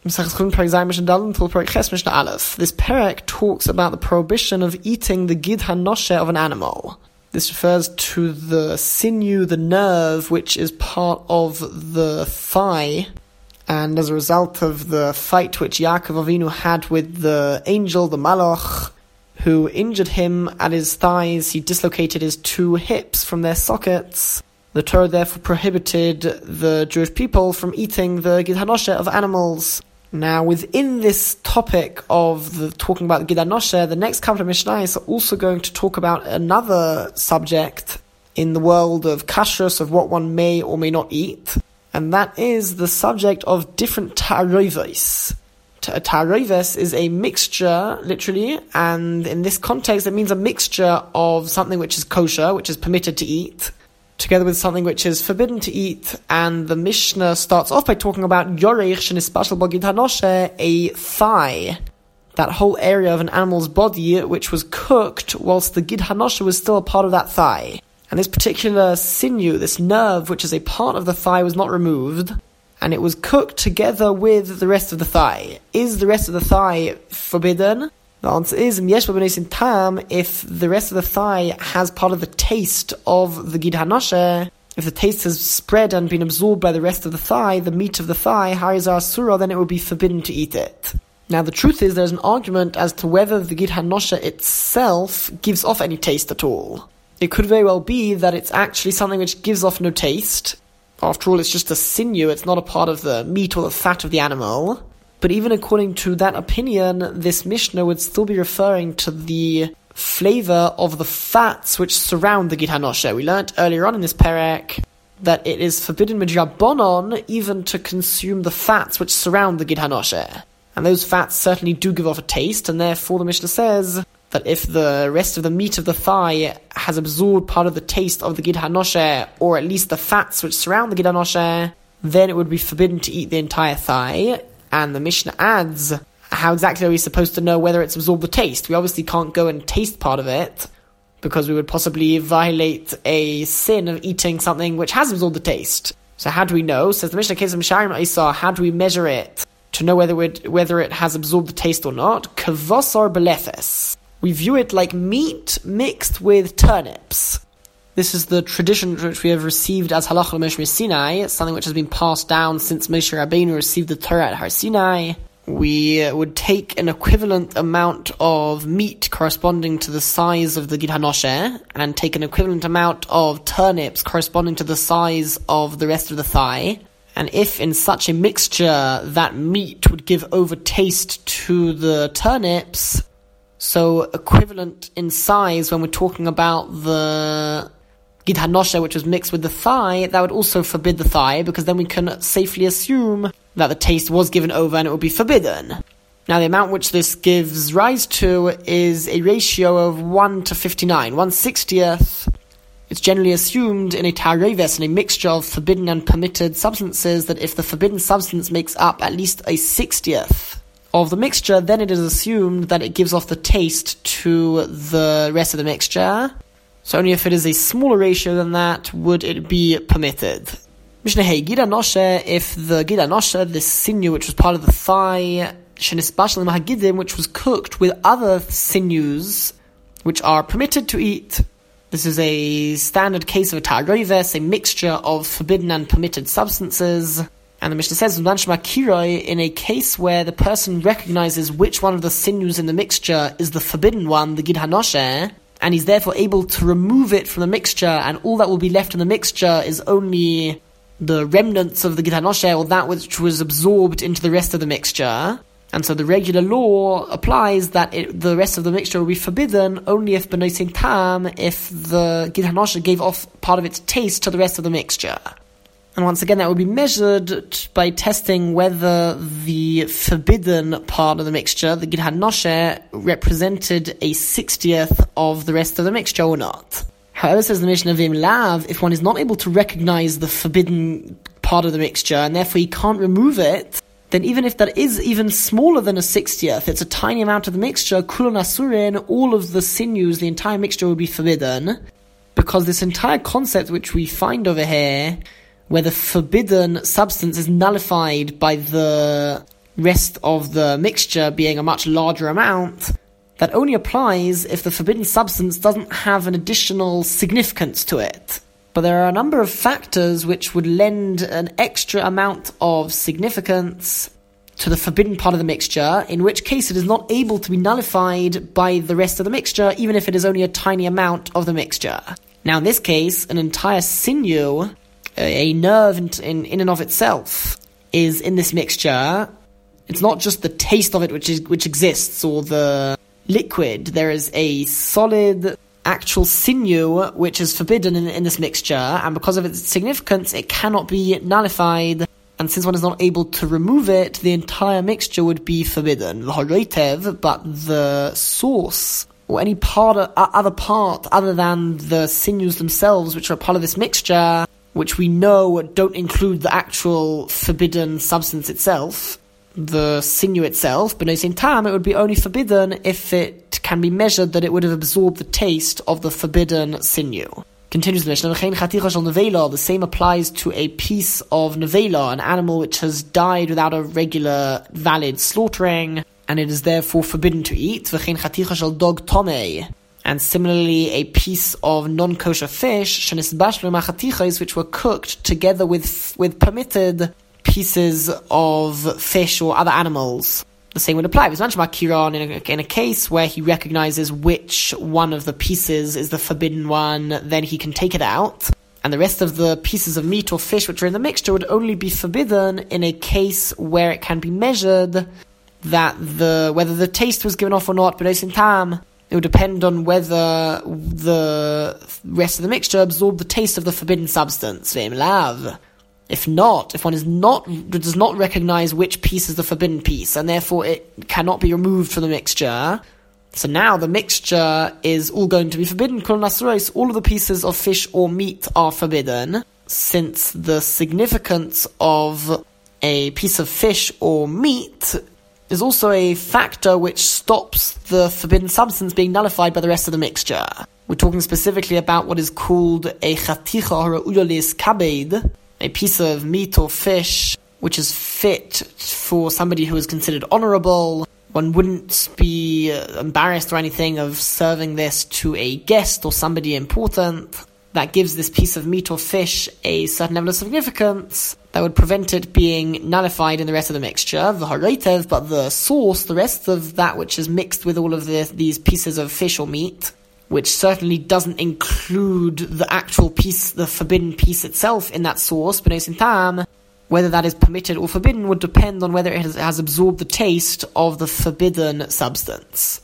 This parak talks about the prohibition of eating the gid hanoshe of an animal. This refers to the sinew, the nerve, which is part of the thigh. And as a result of the fight which Yaakov Avinu had with the angel, the malach, who injured him at his thighs, he dislocated his 2 hips from their sockets. The Torah therefore prohibited the Jewish people from eating the gid hanoshe of animals. Now, within this topic of talking about the gid hanoshe, the next couple of Mishnayos are also going to talk about another subject in the world of kashrus, of what one may or may not eat, and that is the subject of different ta'aroves. Ta'aroves is a mixture, literally, and in this context it means a mixture of something which is kosher, which is permitted to eat, together with something which is forbidden to eat. And the Mishnah starts off by talking about yorech shenispashal bo gid hanoshe, a thigh, that whole area of an animal's body which was cooked whilst the gid hanoshe was still a part of that thigh. And this particular sinew, this nerve which is a part of the thigh, was not removed, and it was cooked together with the rest of the thigh. Is the rest of the thigh forbidden? The answer is, if the rest of the thigh has part of the taste of the gid hanoshe, if the taste has spread and been absorbed by the rest of the thigh, the meat of the thigh, harizah asura, then it would be forbidden to eat it. Now the truth is, there's an argument as to whether the gid hanoshe itself gives off any taste at all. It could very well be that it's actually something which gives off no taste. After all, it's just a sinew, it's not a part of the meat or the fat of the animal. But even according to that opinion, this Mishnah would still be referring to the flavor of the fats which surround the gid hanoshe. We learnt earlier on in this parak that it is forbidden midrabanan even to consume the fats which surround the gid hanoshe. And those fats certainly do give off a taste, and therefore the Mishnah says that if the rest of the meat of the thigh has absorbed part of the taste of the gid hanoshe, or at least the fats which surround the gid hanoshe, then it would be forbidden to eat the entire thigh. And the Mishnah adds, how exactly are we supposed to know whether it's absorbed the taste? We obviously can't go and taste part of it, because we would possibly violate a sin of eating something which has absorbed the taste. So how do we know? Says the Mishnah, how do we measure it to know whether it has absorbed the taste or not? Kavosar belefes. We view it like meat mixed with turnips. This is the tradition which we have received as halacha Moshe Sinai, something which has been passed down since Moshe Rabbeinu received the Torah at Har Sinai. We would take an equivalent amount of meat corresponding to the size of the gid hanoshe, and take an equivalent amount of turnips corresponding to the size of the rest of the thigh. And if in such a mixture that meat would give over taste to the turnips, so equivalent in size when we're talking about the gid hanoshe which was mixed with the thigh, that would also forbid the thigh, because then we can safely assume that the taste was given over and it would be forbidden. Now the amount which this gives rise to is a ratio of 1 to 59, 1/60th. It's generally assumed in a ta'aroves, in a mixture of forbidden and permitted substances, that if the forbidden substance makes up at least a 60th of the mixture, then it is assumed that it gives off the taste to the rest of the mixture. So only if it is a smaller ratio than that would it be permitted. Mishnah Hey, gid hanoshe, if the gid hanoshe, this sinew which was part of the thigh, shenispashal mahagidim, which was cooked with other sinews which are permitted to eat. This is a standard case of a ta'aroves, a mixture of forbidden and permitted substances. And the Mishnah says, in a case where the person recognizes which one of the sinews in the mixture is the forbidden one, the gid hanoshe, and he's therefore able to remove it from the mixture, and all that will be left in the mixture is only the remnants of the gid hanoshe, or that which was absorbed into the rest of the mixture. And so the regular law applies that the rest of the mixture will be forbidden only if b'noisin tam, if the gid hanoshe gave off part of its taste to the rest of the mixture. And once again, that would be measured by testing whether the forbidden part of the mixture, the gid hanoshe, represented a 60th of the rest of the mixture or not. However, says the Mishnah, Vim Lav, if one is not able to recognize the forbidden part of the mixture, and therefore he can't remove it, then even if that is even smaller than a 60th, it's a tiny amount of the mixture, kulon asurin, all of the sinews, the entire mixture would be forbidden, because this entire concept which we find over here, where the forbidden substance is nullified by the rest of the mixture being a much larger amount, that only applies if the forbidden substance doesn't have an additional significance to it. But there are a number of factors which would lend an extra amount of significance to the forbidden part of the mixture, in which case it is not able to be nullified by the rest of the mixture, even if it is only a tiny amount of the mixture. Now in this case, an entire sinew, a nerve in and of itself, is in this mixture. It's not just the taste of it which exists, or the liquid. There is a solid actual sinew which is forbidden in this mixture, and because of its significance it cannot be nullified, and since one is not able to remove it, the entire mixture would be forbidden. But the source, or any other part other than the sinews themselves, which are part of this mixture, which we know don't include the actual forbidden substance itself, the sinew itself, but at the same time it would be only forbidden if it can be measured that it would have absorbed the taste of the forbidden sinew. Continues the Mishnah, the same applies to a piece of nevela, an animal which has died without a regular, valid slaughtering, and it is therefore forbidden to eat. And similarly, a piece of non-kosher fish, which were cooked together with permitted pieces of fish or other animals. The same would apply. In a case where he recognizes which one of the pieces is the forbidden one, then he can take it out, and the rest of the pieces of meat or fish which are in the mixture would only be forbidden in a case where it can be measured that whether the taste was given off or not, but at the same time it would depend on whether the rest of the mixture absorbed the taste of the forbidden substance. If not, if one does not recognize which piece is the forbidden piece, and therefore it cannot be removed from the mixture, so now the mixture is all going to be forbidden. All of the pieces of fish or meat are forbidden, since the significance of a piece of fish or meat is also a factor which stops the forbidden substance being nullified by the rest of the mixture. We're talking specifically about what is called a chaticha ha'ra'uya li'iskabed, a piece of meat or fish which is fit for somebody who is considered honorable. One wouldn't be embarrassed or anything of serving this to a guest or somebody important. That gives this piece of meat or fish a certain level of significance that would prevent it being nullified in the rest of the mixture. But the sauce, the rest of that which is mixed with all of these pieces of fish or meat, which certainly doesn't include the actual piece, the forbidden piece itself in that sauce, but at the same time, whether that is permitted or forbidden would depend on whether it has absorbed the taste of the forbidden substance.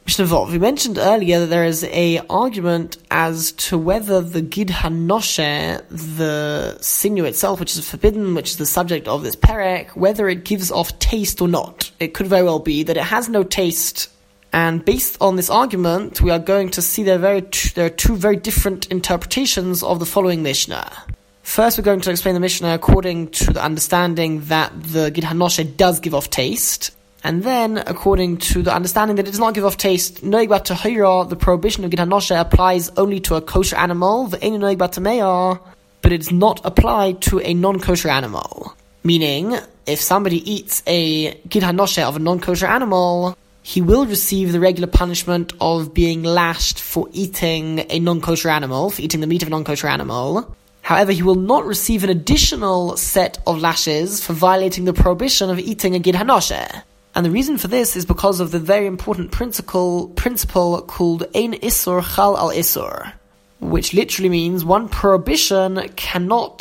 We mentioned earlier that there is a argument as to whether the gid hanoshe, the sinew itself, which is forbidden, which is the subject of this perek, whether it gives off taste or not. It could very well be that it has no taste. And based on this argument, we are going to see there are two very different interpretations of the following Mishnah. First, we're going to explain the Mishnah according to the understanding that the gid hanoshe does give off taste, and then according to the understanding that it does not give off taste. Noig bat tahira, the prohibition of gid hanoshe applies only to a kosher animal, the ein noig bat tameah, but it is not applied to a non-kosher animal. Meaning, if somebody eats a gid hanoshe of a non-kosher animal, he will receive the regular punishment of being lashed for eating a non-kosher animal, for eating the meat of a non-kosher animal. However, he will not receive an additional set of lashes for violating the prohibition of eating a gid hanoshe. And the reason for this is because of the very important principle called ein isur chal al isur, which literally means one prohibition cannot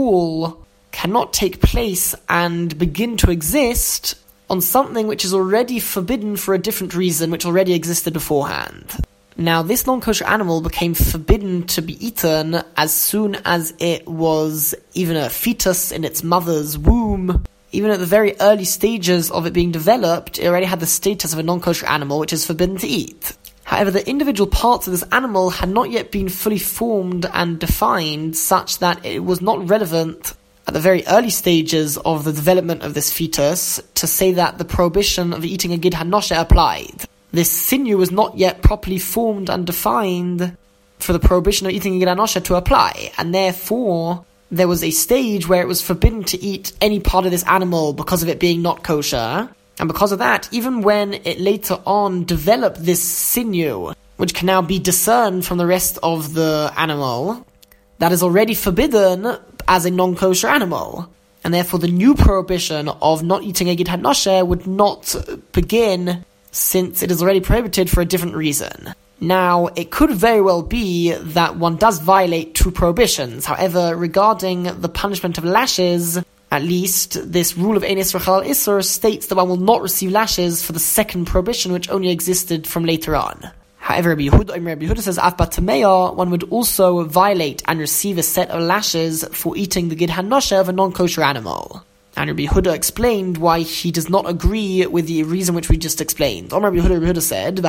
take place and begin to exist on something which is already forbidden for a different reason, which already existed beforehand. Now, this non-kosher animal became forbidden to be eaten as soon as it was even a fetus in its mother's womb. Even at the very early stages of it being developed, it already had the status of a non-kosher animal, which is forbidden to eat. However, the individual parts of this animal had not yet been fully formed and defined, such that it was not relevant at the very early stages of the development of this fetus to say that the prohibition of eating a gid hanoshe applied. This sinew was not yet properly formed and defined for the prohibition of eating a gid hanoshe to apply, and therefore there was a stage where it was forbidden to eat any part of this animal because of it being not kosher. And because of that, even when it later on developed this sinew, which can now be discerned from the rest of the animal, that is already forbidden as a non-kosher animal. And therefore the new prohibition of not eating a gid hanosher would not begin, since it is already prohibited for a different reason. Now, it could very well be that one does violate two prohibitions. However, regarding the punishment of lashes, at least this rule of Ein Isur Chalal Isur states that one will not receive lashes for the second prohibition, which only existed from later on. However, Rabbi Yehuda says, Af Batameya, one would also violate and receive a set of lashes for eating the gid hanosher of a non-kosher animal. And Rabbi Yehuda explained why he does not agree with the reason which we just explained. Rabbi Yehuda said,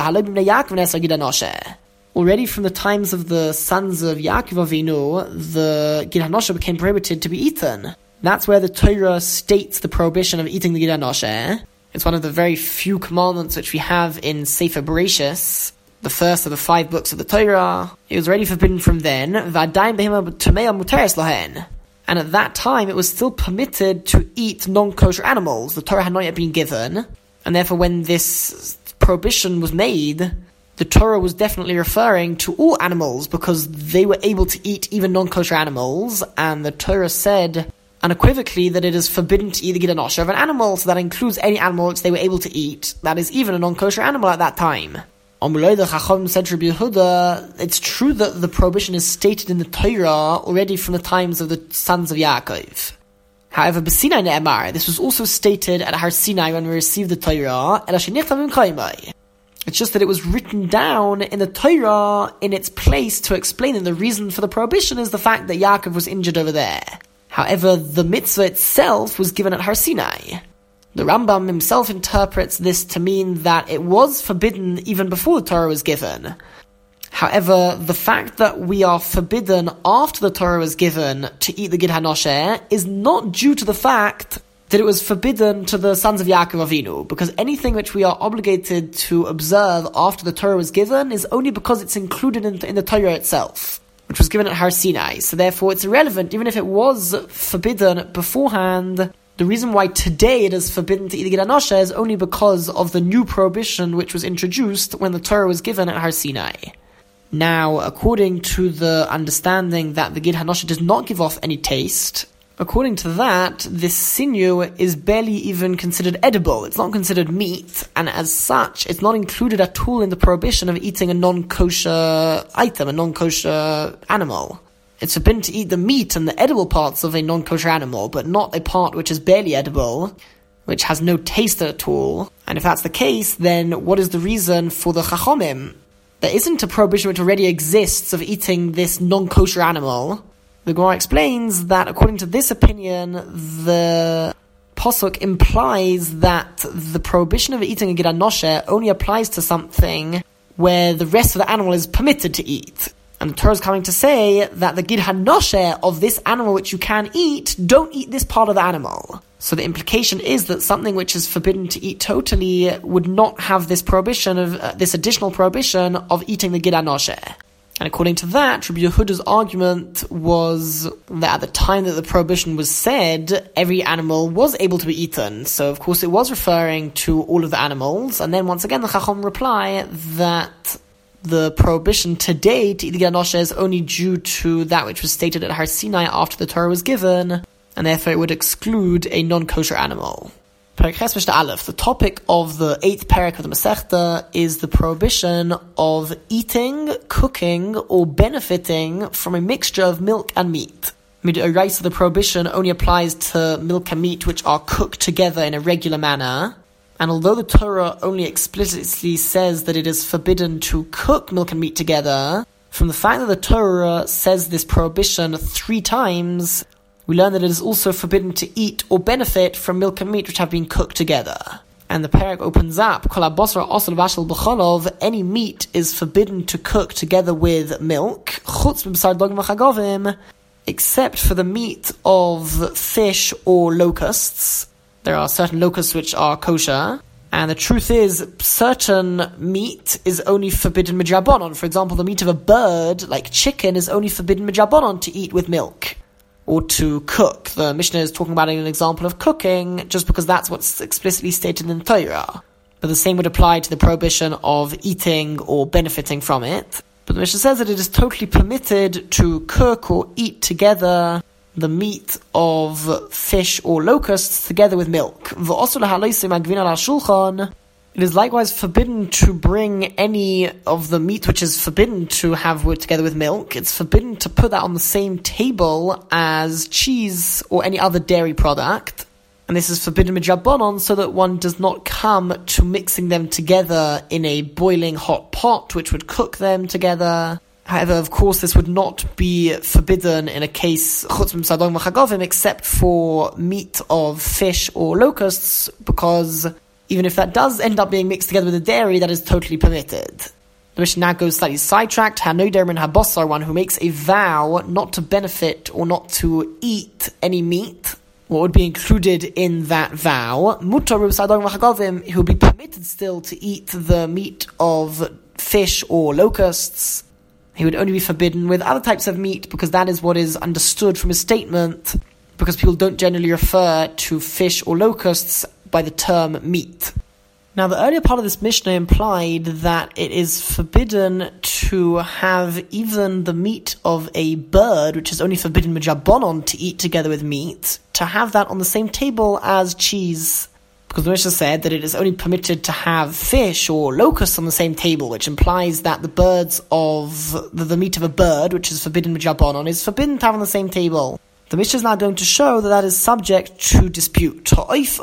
already from the times of the sons of Yaakov Avinu, the gid hanosher became prohibited to be eaten. That's where the Torah states the prohibition of eating the gid hanosher. It's one of the very few commandments which we have in Sefer Bereshis, the first of the 5 books of the Torah. It was already forbidden from then. And at that time, it was still permitted to eat non-kosher animals. The Torah had not yet been given. And therefore, when this prohibition was made, the Torah was definitely referring to all animals, because they were able to eat even non-kosher animals. And the Torah said unequivocally that it is forbidden to eat the gid hanosher of an animal. So that includes any animal which they were able to eat. That is even a non-kosher animal at that time. The Chacham said to Rabbi Yehuda, it's true that the prohibition is stated in the Torah already from the times of the sons of Yaakov. However, B'Sinai Ne'emar, this was also stated at Har Sinai when we received the Torah, it's just that it was written down in the Torah in its place to explain that the reason for the prohibition is the fact that Yaakov was injured over there. However, the mitzvah itself was given at Har Sinai. The Rambam himself interprets this to mean that it was forbidden even before the Torah was given. However, the fact that we are forbidden after the Torah was given to eat the gid hanosher is not due to the fact that it was forbidden to the sons of Yaakov Avinu, because anything which we are obligated to observe after the Torah was given is only because it's included in the Torah itself, which was given at Har Sinai. So therefore it's irrelevant, even if it was forbidden beforehand. The reason why today it is forbidden to eat the gid hanosher is only because of the new prohibition which was introduced when the Torah was given at Har Sinai. Now, according to the understanding that the gid hanosher does not give off any taste, according to that, this sinew is barely even considered edible. It's not considered meat, and as such, it's not included at all in the prohibition of eating a non-kosher item, a non-kosher animal. It's forbidden to eat the meat and the edible parts of a non-kosher animal, but not a part which is barely edible, which has no taste at all. And if that's the case, then what is the reason for the Chachomim? There isn't a prohibition which already exists of eating this non-kosher animal. The Gemara explains that according to this opinion, the Pasuk implies that the prohibition of eating a gid hanosher only applies to something where the rest of the animal is permitted to eat. And the Torah is coming to say that the gid hanosher of this animal which you can eat, don't eat this part of the animal. So the implication is that something which is forbidden to eat totally would not have this prohibition of this additional prohibition of eating the gid hanosher. And according to that, Rabbi Yehuda's argument was that at the time that the prohibition was said, every animal was able to be eaten. So of course it was referring to all of the animals. And then once again the Chacham reply that the prohibition today to eat the gid hanosher is only due to that which was stated at Har Sinai after the Torah was given, and therefore it would exclude a non-kosher animal. Perek Ches Mishnah Aleph. The topic of the 8th parak of the Masechta is the prohibition of eating, cooking, or benefiting from a mixture of milk and meat. Midoraisa, the prohibition only applies to milk and meat which are cooked together in a regular manner. And although the Torah only explicitly says that it is forbidden to cook milk and meat together, from the fact that the Torah says this prohibition 3 times, we learn that it is also forbidden to eat or benefit from milk and meat which have been cooked together. And the parak opens up, Kol habasar asur vashel b'cholov, any meat is forbidden to cook together with milk, chutz b'basar dagim v'chagovim, except for the meat of fish or locusts. There are certain locusts which are kosher, and the truth is, certain meat is only forbidden midrabanon. For example, the meat of a bird, like chicken, is only forbidden midrabanon to eat with milk. or to cook. The Mishnah is talking about an example of cooking just because that's what's explicitly stated in Torah. But the same would apply to the prohibition of eating or benefiting from it. But the Mishnah says that it is totally permitted to cook or eat together the meat of fish or locusts together with milk. It is likewise forbidden to bring any of the meat which is forbidden to have together with milk. It's forbidden to put that on the same table as cheese or any other dairy product. And this is forbidden midrabanan, so that one does not come to mixing them together in a boiling hot pot, which would cook them together. However, of course, this would not be forbidden in a case chutz misadon v'chagavim, except for meat of fish or locusts, because even if that does end up being mixed together with the dairy, that is totally permitted. The Mishnah now goes slightly sidetracked. Hanoder min habasar, one who makes a vow not to benefit or not to eat any meat. What would be included in that vow? Mutar b'sadon v'chagavim, he will be permitted still to eat the meat of fish or locusts. He would only be forbidden with other types of meat, because that is what is understood from his statement, because people don't generally refer to fish or locusts by the term meat. Now, the earlier part of this Mishnah implied that it is forbidden to have even the meat of a bird, which is only forbidden midrabanan to eat together with meat, to have that on the same table as cheese. Because the Mishnah said that it is only permitted to have fish or locusts on the same table, which implies that the birds of the meat of a bird, which is forbidden midrabanan, is forbidden to have on the same table. The Mishnah is now going to show that that is subject to dispute.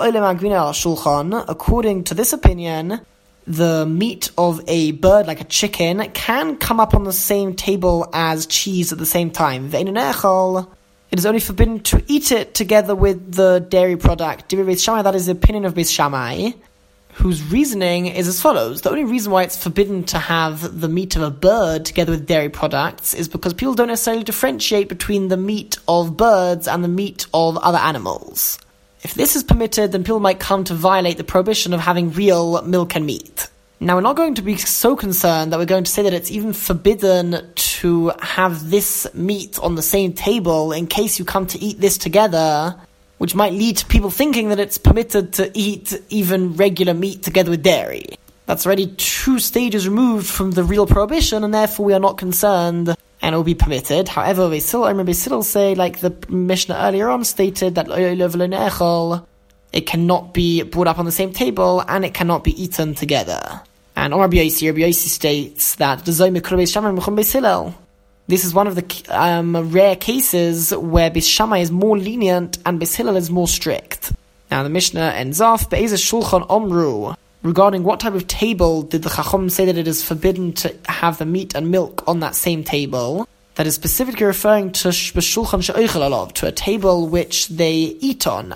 According to this opinion, the meat of a bird, like a chicken, can come up on the same table as cheese at the same time. It is only forbidden to eat it together with the dairy product. That is the opinion of Beis Shammai, whose reasoning is as follows. The only reason why it's forbidden to have the meat of a bird together with dairy products is because people don't necessarily differentiate between the meat of birds and the meat of other animals. If this is permitted, then people might come to violate the prohibition of having real milk and meat. Now, we're not going to be so concerned that we're going to say that it's even forbidden to have this meat on the same table in case you come to eat this together, which might lead to people thinking that it's permitted to eat even regular meat together with dairy. That's already 2 stages removed from the real prohibition, and therefore we are not concerned, and it will be permitted. However, Beis Hillel say, like the Mishnah earlier on stated, that it cannot be brought up on the same table, and it cannot be eaten together. And Rabbi Yossi states that this is one of the rare cases where Beis Shammai is more lenient and Beis Hillel is more strict. Now the Mishnah ends off, Be'ez shulchan omru, regarding what type of table did the Chacham say that it is forbidden to have the meat and milk on that same table. That is specifically referring to shulchan she'oichel alav, to a table which they eat on.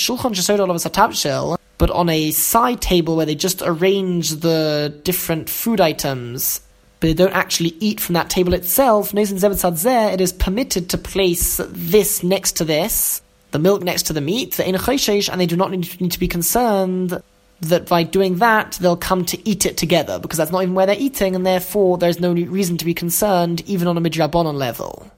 But on a side table where they just arrange the different food items, but they don't actually eat from that table itself, it is permitted to place this next to this, the milk next to the meat, and they do not need to be concerned that by doing that, they'll come to eat it together, because that's not even where they're eating, and therefore there's no reason to be concerned, even on a midrabanan level.